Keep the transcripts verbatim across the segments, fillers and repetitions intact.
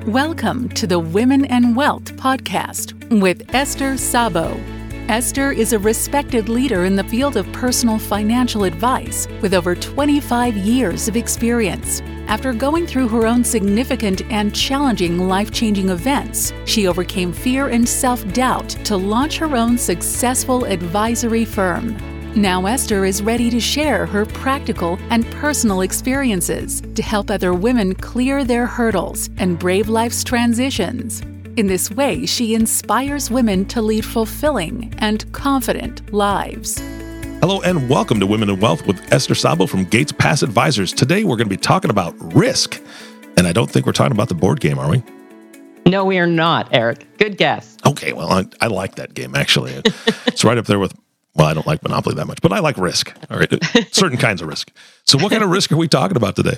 Welcome to the Women and Wealth podcast with Esther Sabo. Esther is a respected leader in the field of personal financial advice with over twenty-five years of experience. After going through her own significant and challenging life-changing events, she overcame fear and self-doubt to launch her own successful advisory firm. Now Esther is ready to share her practical and personal experiences to help other women clear their hurdles and brave life's transitions. In this way, she inspires women to lead fulfilling and confident lives. Hello and welcome to Women in Wealth with Esther Sabo from Gates Pass Advisors. Today we're going to be talking about risk. And I don't think we're talking about the board game, are we? No, we are not, Eric. Good guess. Okay, well, I, I like that game, actually. It's right up there with, well, I don't like Monopoly that much, but I like risk. All right, certain kinds of risk. So what kind of risk are we talking about today?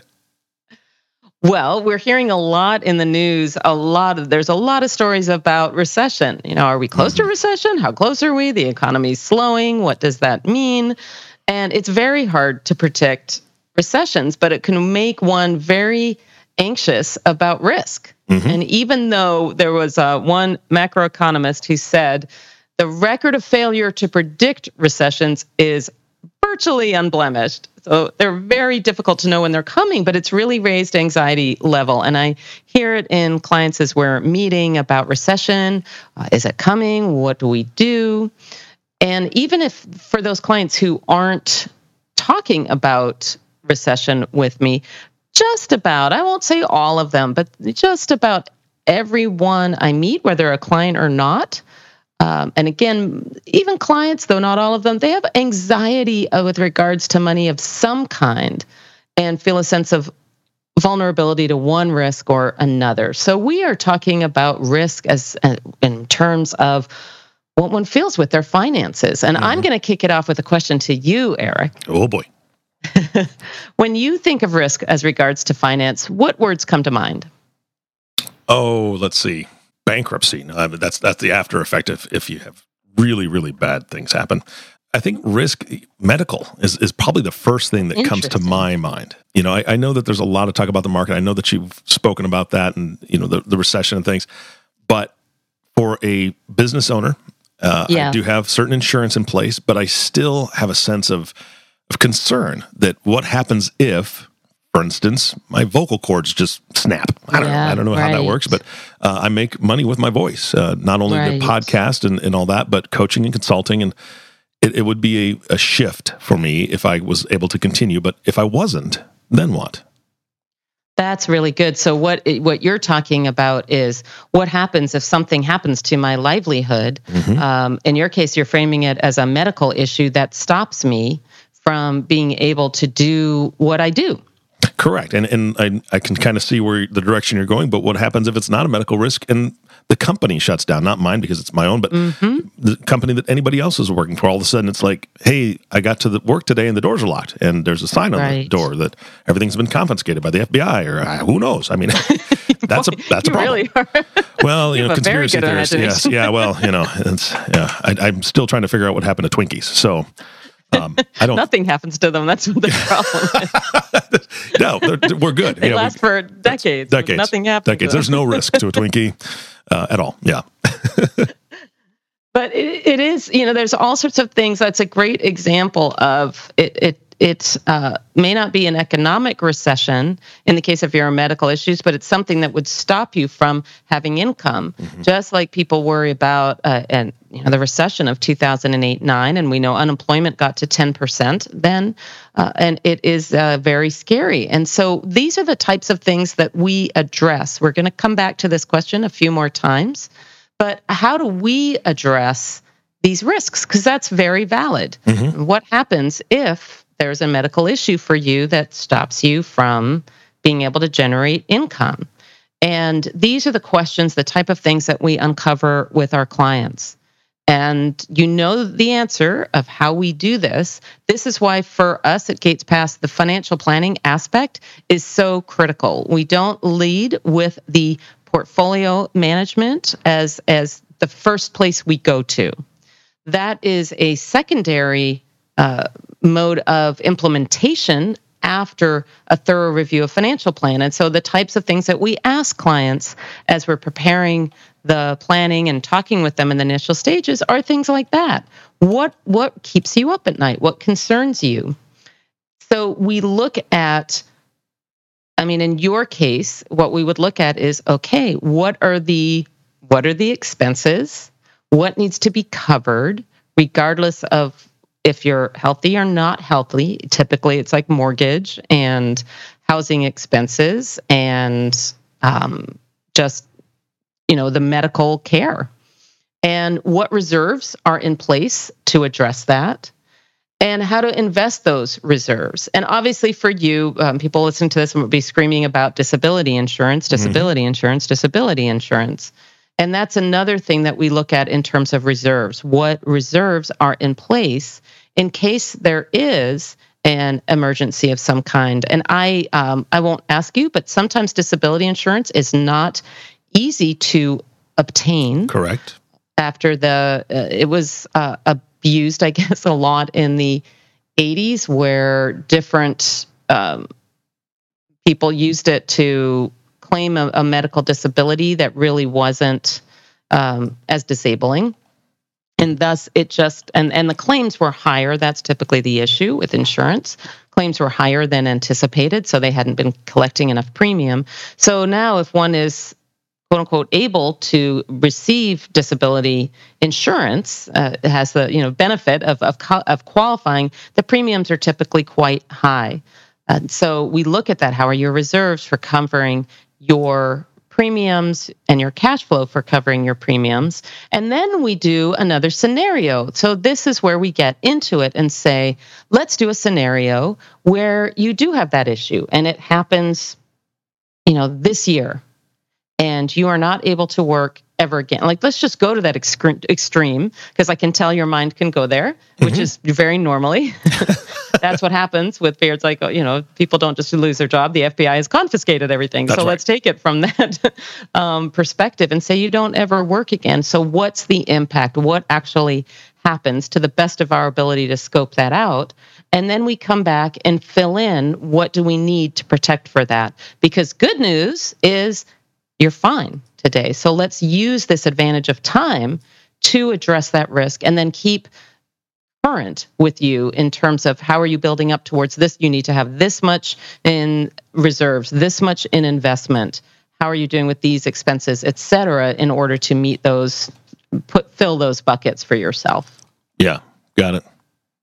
Well, we're hearing a lot in the news, a lot of, there's a lot of stories about recession. You know, are we close mm-hmm. to recession? How close are we? The economy's slowing. What does that mean? And it's very hard to predict recessions, but it can make one very anxious about risk. Mm-hmm. And even though there was uh, one macroeconomist who said the record of failure to predict recessions is virtually unblemished. So they're very difficult to know when they're coming, but it's really raised anxiety level. And I hear it in clients as we're meeting about recession. Uh, is it coming? What do we do? And even if for those clients who aren't talking about recession with me, just about, I won't say all of them, but just about everyone I meet, whether a client or not, Um, and again, even clients, though not all of them, they have anxiety uh, with regards to money of some kind and feel a sense of vulnerability to one risk or another. So we are talking about risk as uh, in terms of what one feels with their finances. And mm-hmm. I'm going to kick it off with a question to you, Eric. Oh, boy. When you think of risk as regards to finance, what words come to mind? Oh, let's see. Bankruptcy. No, that's that's the after effect if, if you have really, really bad things happen. I think risk, medical, is, is probably the first thing that comes to my mind. You know, I, I know that there's a lot of talk about the market. I know that you've spoken about that and, you know, the, the recession and things. But for a business owner, uh, yeah. I do have certain insurance in place, but I still have a sense of, of concern that what happens if, for instance, my vocal cords just snap. I don't yeah, know. I don't know right. how that works, but uh, I make money with my voice, uh, not only right. the podcast and, and all that, but coaching and consulting. And it, it would be a, a shift for me if I was able to continue. But if I wasn't, then what? That's really good. So what what you're talking about is what happens if something happens to my livelihood. Mm-hmm. Um, in your case, you're framing it as a medical issue that stops me from being able to do what I do. Correct. And and I, I can kind of see where the direction you're going, but what happens if it's not a medical risk and the company shuts down? Not mine because it's my own, but mm-hmm. the company that anybody else is working for. All of a sudden it's like, hey, I got to the work today and the doors are locked and there's a sign on right. the door that everything's been confiscated by the F B I or uh, who knows? I mean, that's a that's a problem. Really are. Well, you, you know, conspiracy theorists. Yes. Yeah, well, you know, it's, yeah, I, I'm still trying to figure out what happened to Twinkies. So Um, I don't. Nothing happens to them. That's what the problem is. No, we're good. They yeah, last for decades. Decades. Nothing happens. Decades. There's no risk to a Twinkie uh, at all. Yeah. But it, it is, you know, there's all sorts of things. That's a great example of it. It it uh, may not be an economic recession in the case of your medical issues, but it's something that would stop you from having income. Mm-hmm. Just like people worry about uh, and you know the recession of two thousand eight nine, and we know unemployment got to ten percent then, uh, and it is uh, very scary. And so these are the types of things that we address. We're going to come back to this question a few more times, but how do we address these risks? Because that's very valid. Mm-hmm. What happens if there's a medical issue for you that stops you from being able to generate income? And these are the questions, the type of things that we uncover with our clients. And you know the answer of how we do this. This is why for us at Gates Pass, the financial planning aspect is so critical. We don't lead with the portfolio management as, as the first place we go to. That is a secondary uh, mode of implementation after a thorough review of financial plan. And so the types of things that we ask clients as we're preparing the planning and talking with them in the initial stages are things like that. What what keeps you up at night? What concerns you? So we look at, I mean, in your case, what we would look at is, okay, what are the what are the expenses? What needs to be covered, regardless of if you're healthy or not healthy? Typically, it's like mortgage and housing expenses and um, just, you know, the medical care. And what reserves are in place to address that, and how to invest those reserves. And obviously for you, um, people listening to this would be screaming about disability insurance, disability mm-hmm. insurance, disability insurance. And that's another thing that we look at in terms of reserves. What reserves are in place in case there is an emergency of some kind? And I, um, I won't ask you, but sometimes disability insurance is not easy to obtain. Correct. After the, uh, it was uh, abused, I guess, a lot in the eighties, where different um, people used it to claim a, a medical disability that really wasn't um, as disabling. And thus it just, and, and the claims were higher. That's typically the issue with insurance. Claims were higher than anticipated, so they hadn't been collecting enough premium. So now if one is, quote unquote, able to receive disability insurance, uh, it has the you know benefit of, of of qualifying, the premiums are typically quite high. And so we look at that. How are your reserves for covering your premiums and your cash flow for covering your premiums? And then we do another scenario. So this is where we get into it and say, let's do a scenario where you do have that issue and it happens, you know, this year, and you are not able to work ever again. Like, let's just go to that extreme, because I can tell your mind can go there, which mm-hmm. is very normally. That's what happens with fear. It's like, you know, people don't just lose their job. The F B I has confiscated everything. That's so right. Let's take it from that um, perspective and say you don't ever work again. So what's the impact? What actually happens, to the best of our ability to scope that out? And then we come back and fill in, what do we need to protect for that? Because good news is you're fine today. So let's use this advantage of time to address that risk, and then keep current with you in terms of how are you building up towards this. You need to have this much in reserves, this much in investment. How are you doing with these expenses, et cetera, in order to meet those, put fill those buckets for yourself. Yeah, got it.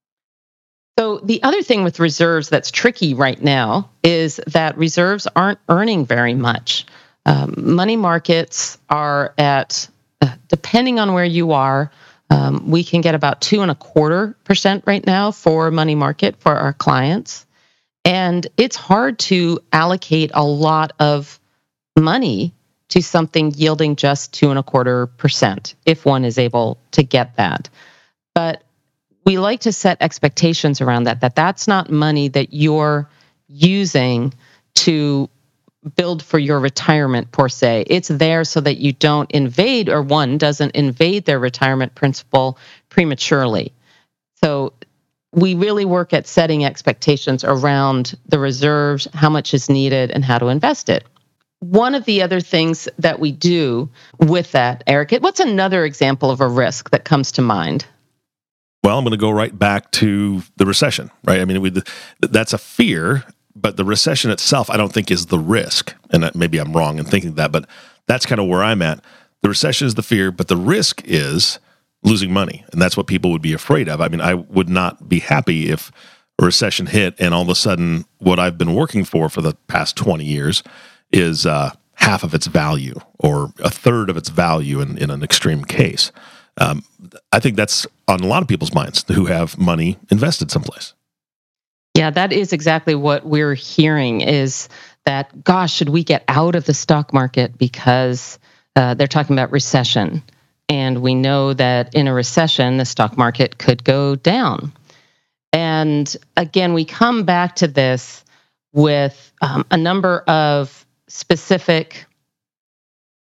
So the other thing with reserves that's tricky right now is that reserves aren't earning very much. Um, money markets are at, uh, depending on where you are, um, we can get about two and a quarter percent right now for money market for our clients. And it's hard to allocate a lot of money to something yielding just two and a quarter percent if one is able to get that. But we like to set expectations around that, that that's not money that you're using to build for your retirement per se. It's there so that you don't invade, or one doesn't invade their retirement principal prematurely. So we really work at setting expectations around the reserves, how much is needed, and how to invest it. One of the other things that we do with that, Eric, what's another example of a risk that comes to mind? Well, I'm going to go right back to the recession, right? I mean, we, that's a fear. But the recession itself, I don't think, is the risk. And maybe I'm wrong in thinking that, but that's kind of where I'm at. The recession is the fear, but the risk is losing money. And that's what people would be afraid of. I mean, I would not be happy if a recession hit and all of a sudden what I've been working for for the past twenty years is uh, half of its value or a third of its value in, in an extreme case. Um, I think that's on a lot of people's minds who have money invested someplace. Yeah, that is exactly what we're hearing, is that, gosh, should we get out of the stock market because uh, they're talking about recession. And we know that in a recession, the stock market could go down. And again, we come back to this with um, a number of specific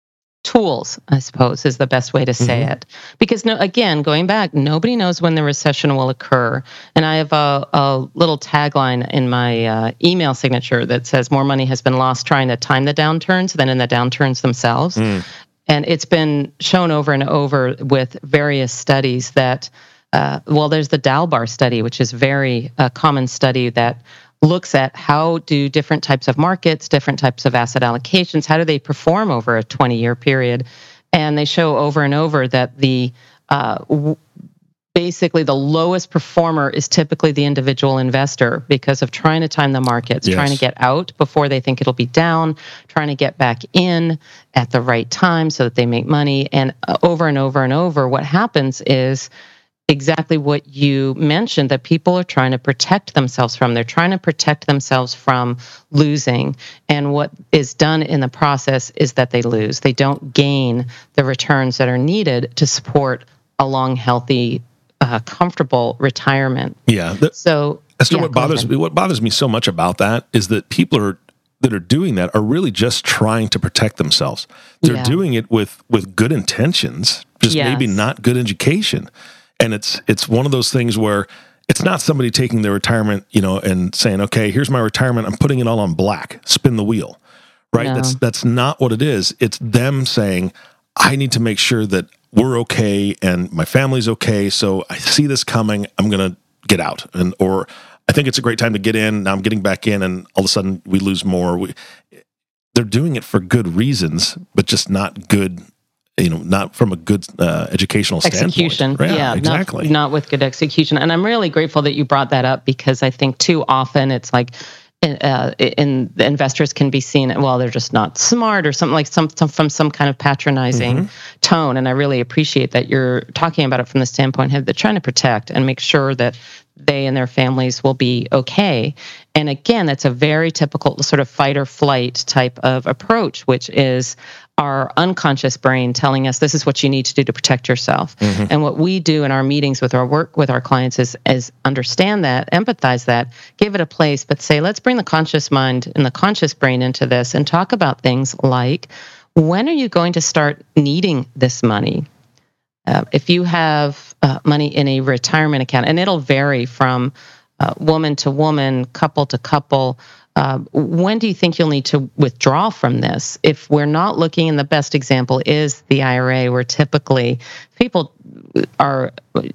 tools, I suppose, is the best way to say mm-hmm. it. Because, no, again, going back, nobody knows when the recession will occur. And I have a, a little tagline in my uh, email signature that says more money has been lost trying to time the downturns than in the downturns themselves. Mm. And it's been shown over and over with various studies that, uh, well, there's the Dalbar study, which is a very uh, common study that looks at how do different types of markets, different types of asset allocations, how do they perform over a twenty-year period? And they show over and over that the uh, w- basically the lowest performer is typically the individual investor because of trying to time the markets, yes. trying to get out before they think it'll be down, trying to get back in at the right time so that they make money. And over and over and over, what happens is exactly what you mentioned, that people are trying to protect themselves from. They're trying to protect themselves from losing. And what is done in the process is that they lose. They don't gain the returns that are needed to support a long, healthy, uh, comfortable retirement. Yeah. The, so, so yeah, what bothers me, what bothers me so much about that is that people are that are doing that are really just trying to protect themselves. They're yeah. doing it with with good intentions, just yes. maybe not good education. And it's it's one of those things where it's not somebody taking their retirement, you know, and saying, "Okay, here's my retirement. I'm putting it all on black. Spin the wheel." Right? No. That's that's not what it is. It's them saying, "I need to make sure that we're okay and my family's okay. So I see this coming. I'm going to get out." And or I think it's a great time to get in. Now I'm getting back in, and all of a sudden we lose more. We, they're doing it for good reasons, but just not good. You know, not from a good uh, educational execution. standpoint. Yeah, yeah, exactly. Not, not with good execution. And I'm really grateful that you brought that up because I think too often it's like, uh, in the investors can be seen, well, they're just not smart or something like some, some from some kind of patronizing mm-hmm. tone. And I really appreciate that you're talking about it from the standpoint of they're trying to protect and make sure that they and their families will be okay. And again, that's a very typical sort of fight or flight type of approach, which is our unconscious brain telling us this is what you need to do to protect yourself. Mm-hmm. And what we do in our meetings with our work with our clients is, is understand that, empathize that, give it a place, but say, let's bring the conscious mind and the conscious brain into this and talk about things like, when are you going to start needing this money? Uh, if you have uh, money in a retirement account, and it'll vary from uh, woman to woman, couple to couple, uh, when do you think you'll need to withdraw from this? If we're not looking, and the best example is the I R A, where typically people are,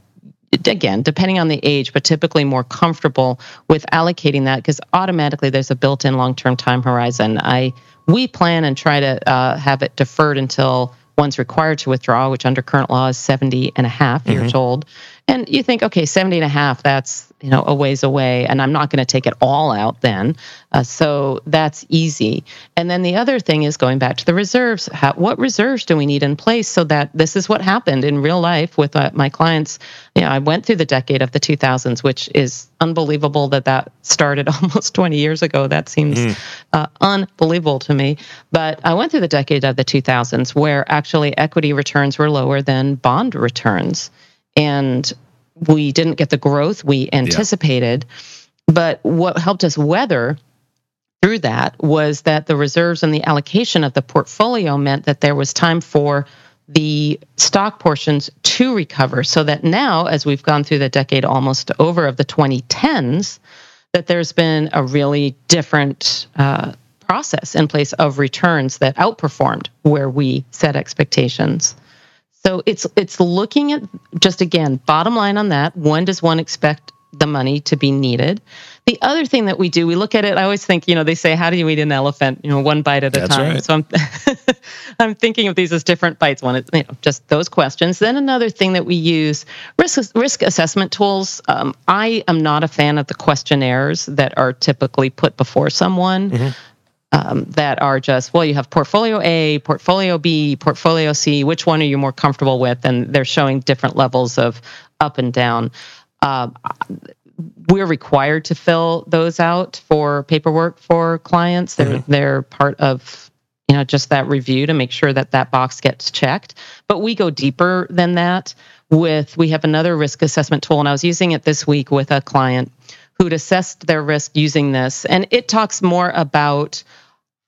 again, depending on the age, but typically more comfortable with allocating that because automatically there's a built-in long-term time horizon. I we plan and try to uh, have it deferred until one's required to withdraw, which under current law is seventy and a half mm-hmm. years old. And you think, okay, seventy and a half, that's, you know, a ways away, and I'm not going to take it all out then. Uh, so that's easy. And then the other thing is going back to the reserves. How, what reserves do we need in place so that this is what happened in real life with uh, my clients? You know, I went through the decade of the two thousands, which is unbelievable that that started almost twenty years ago. That seems mm. uh, unbelievable to me. But I went through the decade of the two thousands where actually equity returns were lower than bond returns. And we didn't get the growth we anticipated. Yeah. But what helped us weather through that was that the reserves and the allocation of the portfolio meant that there was time for the stock portions to recover. So that now, as we've gone through the decade almost over of the twenty tens, that there's been a really different uh, process in place of returns that outperformed where we set expectations. So it's it's looking at, just again, bottom line on that, when does one expect the money to be needed? The other thing that we do, we look at it, I always think, you know, they say, how do you eat an elephant? You know, one bite at a That's time. Right. So I'm I'm thinking of these as different bites. One is, you know, just those questions. Then another thing that we use, risk risk assessment tools. Um, I am not a fan of the questionnaires that are typically put before someone. Mm-hmm. Um, that are just, well, you have portfolio A, portfolio B, portfolio C. Which one are you more comfortable with? And they're showing different levels of up and down. Uh, we're required to fill those out for paperwork for clients. They're mm-hmm. they're part of, you know, just that review to make sure that that box gets checked. But we go deeper than that. With we have another risk assessment tool, and I was using it this week with a client who'd assessed their risk using this, and it talks more about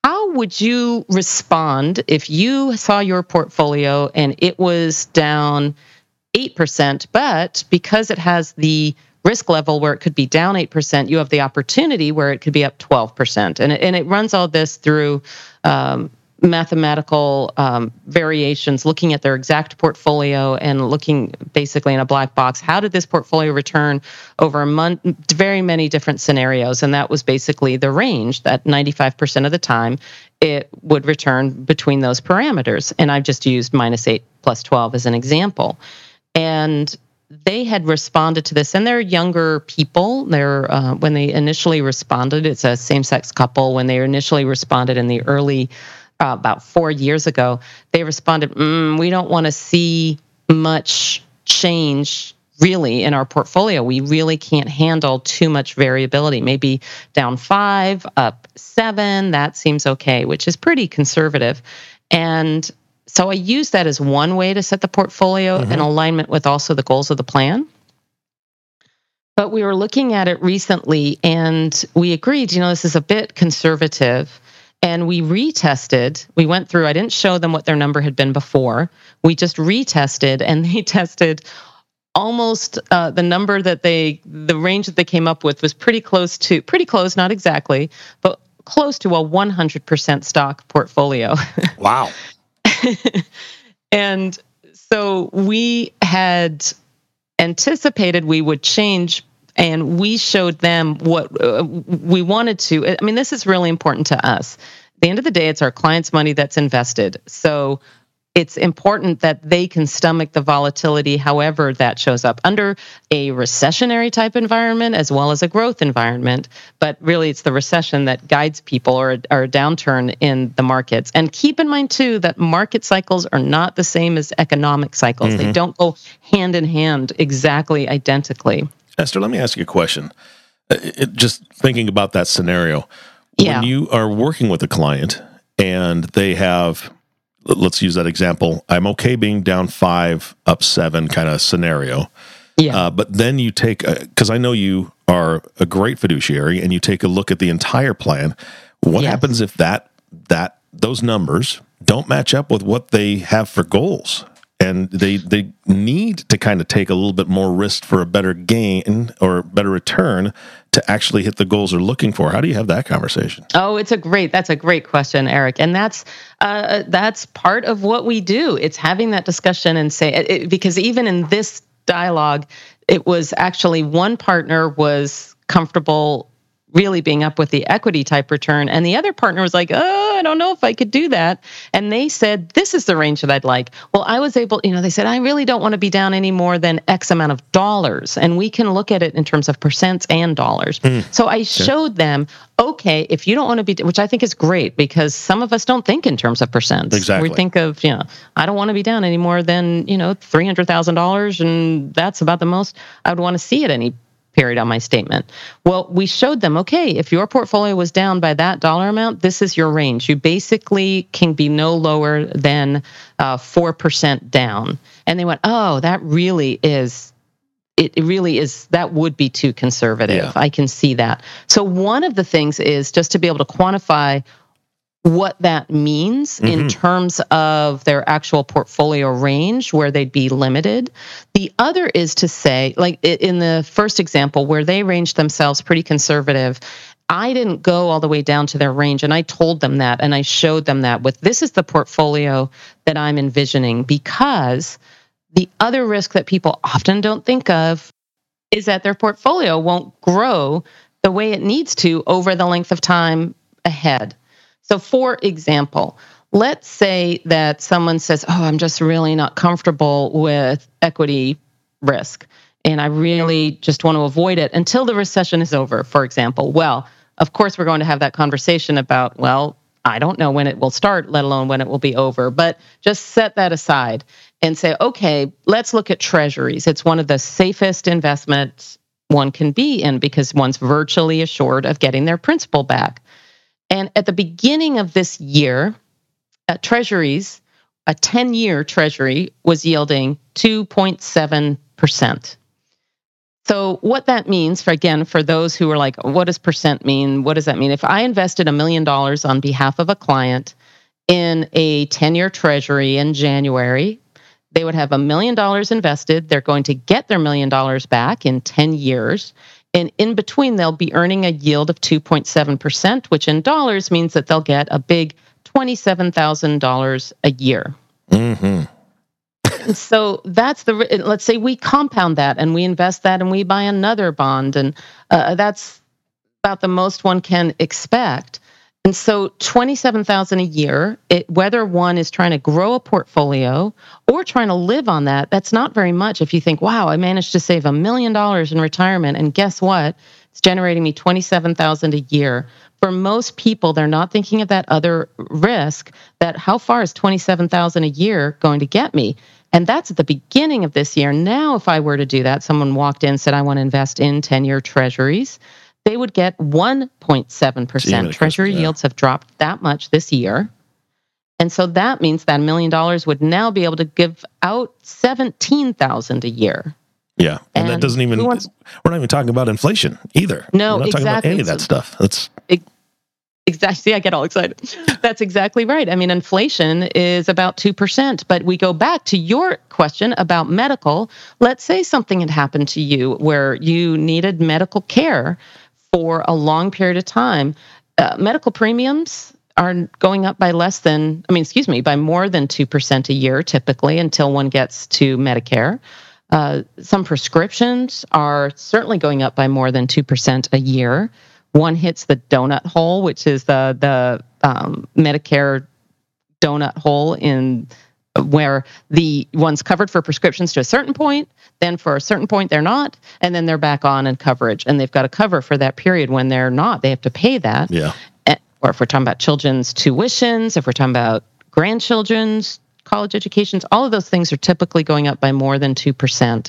how would you respond if you saw your portfolio and it was down eight percent, but because it has the risk level where it could be down eight percent, you have the opportunity where it could be up twelve percent. And it, and it runs all this through um, mathematical um, variations, looking at their exact portfolio and looking basically in a black box. How did this portfolio return over a month? Very many different scenarios. And that was basically the range that ninety-five percent of the time it would return between those parameters. And I've just used minus eight plus twelve as an example. And they had responded to this, and they're younger people. They're uh, when they initially responded, it's a same-sex couple. When they initially responded in the early, uh, about four years ago, they responded, mm, "We don't want to see much change really in our portfolio. We really can't handle too much variability. Maybe down five, up seven. That seems okay," which is pretty conservative, and so I use that as one way to set the portfolio mm-hmm. in alignment with also the goals of the plan. But we were looking at it recently and we agreed, you know, this is a bit conservative. And we retested. We went through, I didn't show them what their number had been before. We just retested, and they tested almost uh, the number that they, the range that they came up with was pretty close to, pretty close, not exactly, but close to a one hundred percent stock portfolio. Wow. And so we had anticipated we would change, and we showed them what uh, we wanted to. I mean, this is really important to us. At the end of the day, it's our clients' money that's invested. So it's important that they can stomach the volatility however that shows up under a recessionary type environment as well as a growth environment. But really, it's the recession that guides people, or, or a downturn in the markets. And keep in mind, too, that market cycles are not the same as economic cycles. Mm-hmm. They don't go hand in hand exactly identically. Esther, let me ask you a question. It, just thinking about that scenario, yeah. when you are working with a client and they have, let's use that example, I'm okay being down five, up seven kind of scenario. Yeah. Uh, but then you take, because I know you are a great fiduciary, and you take a look at the entire plan. What yes. happens if that that those numbers don't match up with what they have for goals? And they they need to kind of take a little bit more risk for a better gain or better return to actually hit the goals they're looking for. How do you have that conversation? Oh, it's a great, that's a great question, Eric. And that's uh, that's part of what we do. It's having that discussion and say, it, because even in this dialogue, it was actually one partner was comfortable really being up with the equity type return. And the other partner was like, oh, I don't know if I could do that. And they said, this is the range that I'd like. Well, I was able, you know, they said, I really don't want to be down any more than X amount of dollars. And we can look at it in terms of percents and dollars. Mm. So I showed them, okay, if you don't want to be, which I think is great, because some of us don't think in terms of percents. Exactly. We think of, you know, I don't want to be down any more than, you know, three hundred thousand dollars. And that's about the most I would want to see at any period on my statement. Well, we showed them, okay, if your portfolio was down by that dollar amount, this is your range. You basically can be no lower than uh, four percent down. And they went, oh, that really is, it really is, that would be too conservative. Yeah. I can see that. So one of the things is just to be able to quantify what that means mm-hmm. in terms of their actual portfolio range where they'd be limited. The other is to say, like in the first example where they ranged themselves pretty conservative, I didn't go all the way down to their range, and I told them that, and I showed them that with, this is the portfolio that I'm envisioning, because the other risk that people often don't think of is that their portfolio won't grow the way it needs to over the length of time ahead. So for example, let's say that someone says, oh, I'm just really not comfortable with equity risk, and I really just want to avoid it until the recession is over, for example. Well, of course, we're going to have that conversation about, well, I don't know when it will start, let alone when it will be over. But just set that aside and say, okay, let's look at treasuries. It's one of the safest investments one can be in because one's virtually assured of getting their principal back. And at the beginning of this year, uh, treasuries, a ten-year treasury was yielding two point seven percent. So what that means, for again, for those who are like, what does percent mean? What does that mean? If I invested a million dollars on behalf of a client in a ten-year treasury in January, they would have a million dollars invested. They're going to get their million dollars back in ten years. And in between, they'll be earning a yield of two point seven percent, which in dollars means that they'll get a big twenty-seven thousand dollars a year. Mm-hmm. So that's the, let's say we compound that and we invest that and we buy another bond. And uh, that's about the most one can expect. And so twenty-seven thousand dollars a year, it, whether one is trying to grow a portfolio or trying to live on that, that's not very much. If you think, wow, I managed to save a million dollars in retirement, and guess what? It's generating me twenty-seven thousand dollars a year. For most people, they're not thinking of that other risk, that how far is twenty-seven thousand dollars a year going to get me? And that's at the beginning of this year. Now, if I were to do that, someone walked in and said, I want to invest in ten-year treasuries, they would get one point seven percent. Treasury yeah. yields have dropped that much this year. And so that means that a million dollars would now be able to give out seventeen thousand dollars a year. Yeah. And, and that doesn't even, wants, we're not even talking about inflation either. No, we're not exactly. talking about any of that stuff. That's it, Exactly. See, I get all excited. That's exactly right. I mean, inflation is about two percent. But we go back to your question about medical. Let's say something had happened to you where you needed medical care for a long period of time. Uh, medical premiums are going up by less than, I mean, excuse me, by more than two percent a year typically until one gets to Medicare. Uh, some prescriptions are certainly going up by more than two percent a year. One hits the donut hole, which is the the um, Medicare donut hole in where the one's covered for prescriptions to a certain point, then for a certain point they're not, and then they're back on in coverage, and they've got to cover for that period when they're not. They have to pay that. Yeah. Or if we're talking about children's tuitions, if we're talking about grandchildren's college educations, all of those things are typically going up by more than two percent.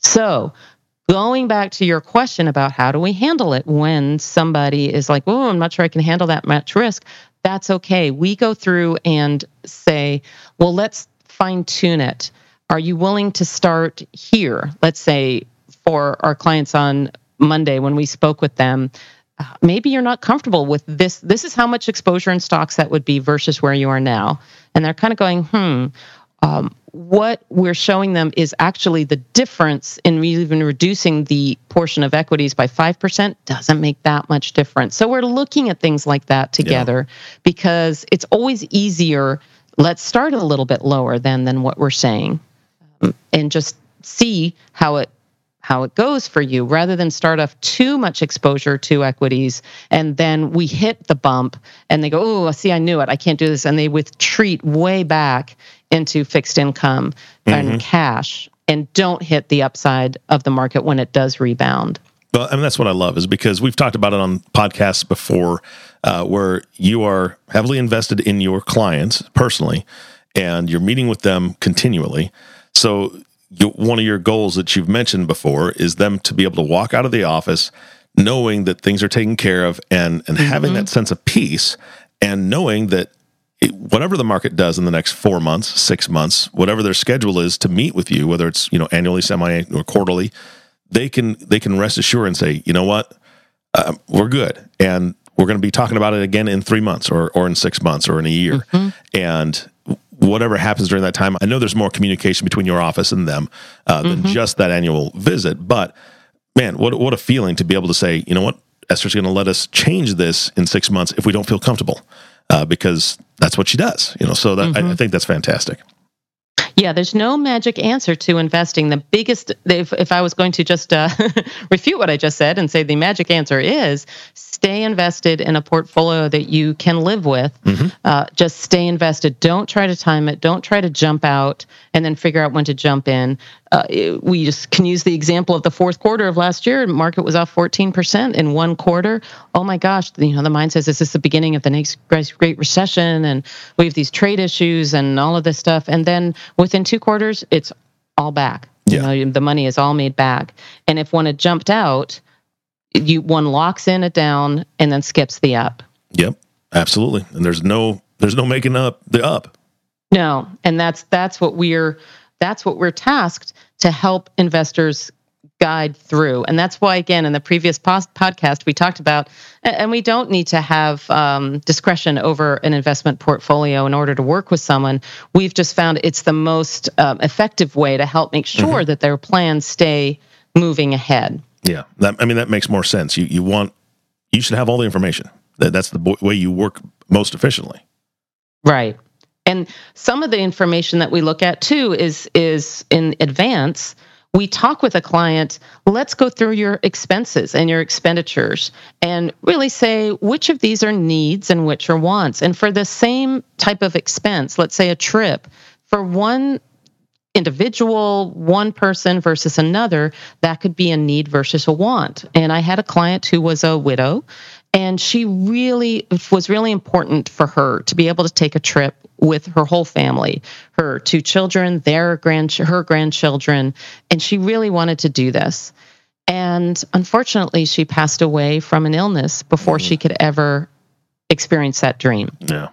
So going back to your question about how do we handle it when somebody is like, oh, I'm not sure I can handle that much risk, that's okay. We go through and say, well, let's fine tune it. Are you willing to start here? Let's say for our clients on Monday when we spoke with them, uh, maybe you're not comfortable with this. This is how much exposure in stocks that would be versus where you are now. And they're kind of going, hmm, um, what we're showing them is actually the difference in even reducing the portion of equities by five percent doesn't make that much difference. So we're looking at things like that together yeah. because it's always easier. Let's start a little bit lower than, than what we're saying um, and just see how it how it goes for you rather than start off too much exposure to equities and then we hit the bump and they go, oh, see, I knew it. I can't do this. And they retreat way back into fixed income mm-hmm. and cash and don't hit the upside of the market when it does rebound. Well, I mean, that's what I love is because we've talked about it on podcasts before uh, where you are heavily invested in your clients personally and you're meeting with them continually. So you, one of your goals that you've mentioned before is them to be able to walk out of the office knowing that things are taken care of and, and mm-hmm. having that sense of peace and knowing that it, whatever the market does in the next four months, six months, whatever their schedule is to meet with you, whether it's, you know, annually, semi or quarterly, they can, they can rest assured and say, you know what, uh, we're good. And we're going to be talking about it again in three months or, or in six months or in a year. Mm-hmm. And whatever happens during that time, I know there's more communication between your office and them uh, than mm-hmm. just that annual visit. But man, what what a feeling to be able to say, you know what, Esther's going to let us change this in six months if we don't feel comfortable, uh, because that's what she does. You know, so that mm-hmm. I, I think that's fantastic. Yeah, there's no magic answer to investing. The biggest, if, if I was going to just uh, refute what I just said and say the magic answer is stay invested in a portfolio that you can live with. Mm-hmm. Uh, just stay invested. Don't try to time it. Don't try to jump out and then figure out when to jump in. Uh, it, we just can use the example of the fourth quarter of last year. The market was off fourteen percent in one quarter. Oh my gosh, you know, the mind says, is this the beginning of the next Great Recession? And we have these trade issues and all of this stuff. And then within two quarters, it's all back. Yeah. You know, the money is all made back. And if one had jumped out, you one locks in it down and then skips the up. Yep, absolutely. And there's no there's no making up the up. No, and that's that's what we're that's what we're tasked to help investors guide through. And that's why, again, in the previous post- podcast, we talked about, and we don't need to have um, discretion over an investment portfolio in order to work with someone. We've just found it's the most um, effective way to help make sure mm-hmm. that their plans stay moving ahead. Yeah, that, I mean, that makes more sense. You you want, you should have all the information. That, that's the way you work most efficiently. Right. And some of the information that we look at too is is in advance. We talk with a client, let's go through your expenses and your expenditures and really say which of these are needs and which are wants. And for the same type of expense, let's say a trip, for one individual, one person versus another, that could be a need versus a want. And I had a client who was a widow, and she really, it was really important for her to be able to take a trip with her whole family, her two children, their grand, her grandchildren, and she really wanted to do this. And unfortunately, she passed away from an illness before mm. she could ever experience that dream. Yeah.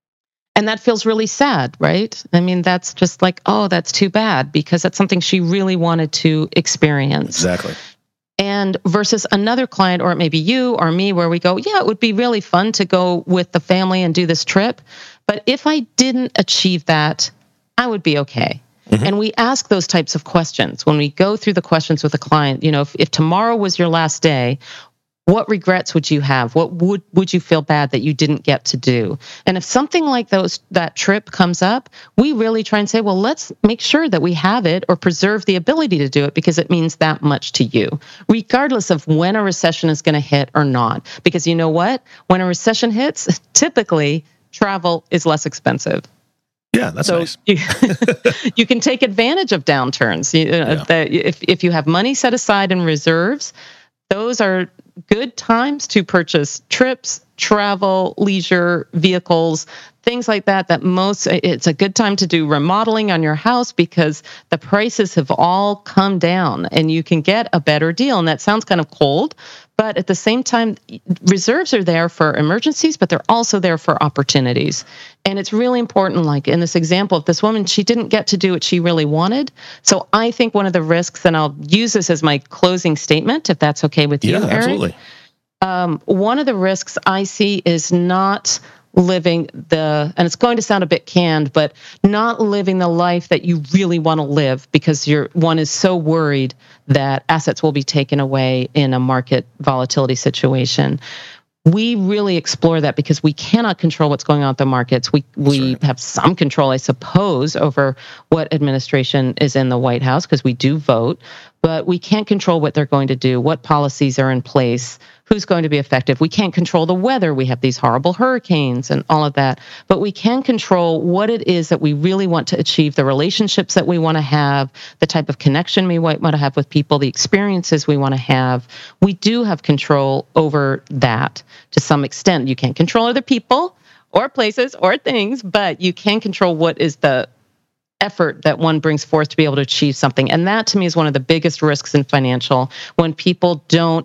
And that feels really sad, right? I mean, that's just like, oh, that's too bad, because that's something she really wanted to experience. Exactly. And versus another client, or it may be you or me, where we go, yeah, it would be really fun to go with the family and do this trip. But if I didn't achieve that, I would be okay. Mm-hmm. And we ask those types of questions when we go through the questions with a client. You know, if, if tomorrow was your last day, what regrets would you have? What would, would you feel bad that you didn't get to do? And if something like those that trip comes up, we really try and say, well, let's make sure that we have it or preserve the ability to do it because it means that much to you, regardless of when a recession is going to hit or not. Because you know what? When a recession hits, typically travel is less expensive. Yeah, that's so nice. you, you can take advantage of downturns. You, uh, yeah. the, if if you have money set aside in reserves, those are good times to purchase trips, travel, leisure, vehicles, things like that. That most, it's a good time to do remodeling on your house because the prices have all come down and you can get a better deal. And that sounds kind of cold, but at the same time, reserves are there for emergencies, but they're also there for opportunities. And it's really important, like in this example of this woman, she didn't get to do what she really wanted. So I think one of the risks, and I'll use this as my closing statement, if that's okay with you, yeah, Eric. Absolutely. Um, one of the risks I see is not living the, and it's going to sound a bit canned, but not living the life that you really want to live because you're, one is so worried that assets will be taken away in a market volatility situation. We really explore that because we cannot control what's going on with the markets. We we right. have some control, I suppose, over what administration is in the White House because we do vote, but we can't control what they're going to do, what policies are in place, who's going to be effective. We can't control the weather. We have these horrible hurricanes and all of that, but we can control what it is that we really want to achieve, the relationships that we want to have, the type of connection we want to have with people, the experiences we want to have. We do have control over that to some extent. You can't control other people or places or things, but you can control what is the effort that one brings forth to be able to achieve something. And that to me is one of the biggest risks in financial, when people don't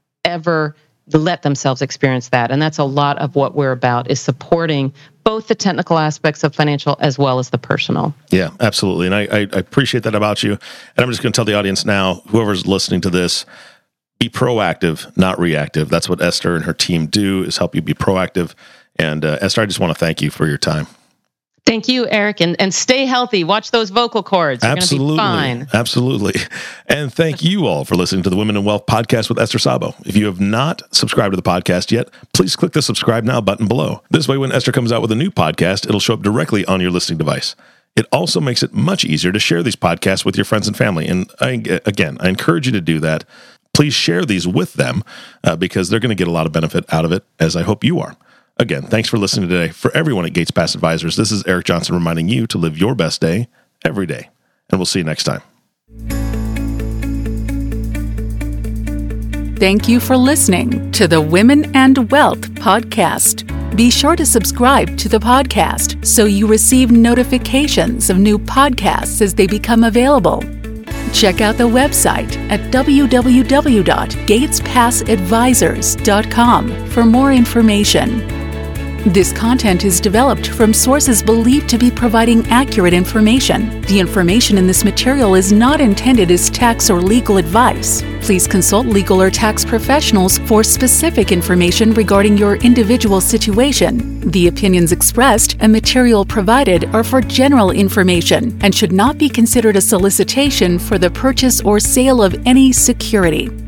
ever let themselves experience that. And that's a lot of what we're about, is supporting both the technical aspects of financial as well as the personal. Yeah, absolutely. And I, I, I appreciate that about you. And I'm just going to tell the audience now, whoever's listening to this, be proactive, not reactive. That's what Esther and her team do, is help you be proactive. And uh, Esther, I just want to thank you for your time. Thank you, Eric, and, and stay healthy. Watch those vocal cords. You're Absolutely. Gonna be fine. Absolutely. And thank you all for listening to the Women in Wealth podcast with Esther Sabo. If you have not subscribed to the podcast yet, please click the subscribe now button below. This way, when Esther comes out with a new podcast, it'll show up directly on your listening device. It also makes it much easier to share these podcasts with your friends and family. And I, again, I encourage you to do that. Please share these with them uh, because they're going to get a lot of benefit out of it, as I hope you are. Again, thanks for listening today. For everyone at Gates Pass Advisors, this is Eric Johnson reminding you to live your best day every day. And we'll see you next time. Thank you for listening to the Women and Wealth podcast. Be sure to subscribe to the podcast so you receive notifications of new podcasts as they become available. Check out the website at w w w dot gates pass advisors dot com for more information. This content is developed from sources believed to be providing accurate information. The information in this material is not intended as tax or legal advice. Please consult legal or tax professionals for specific information regarding your individual situation. The opinions expressed and material provided are for general information and should not be considered a solicitation for the purchase or sale of any security.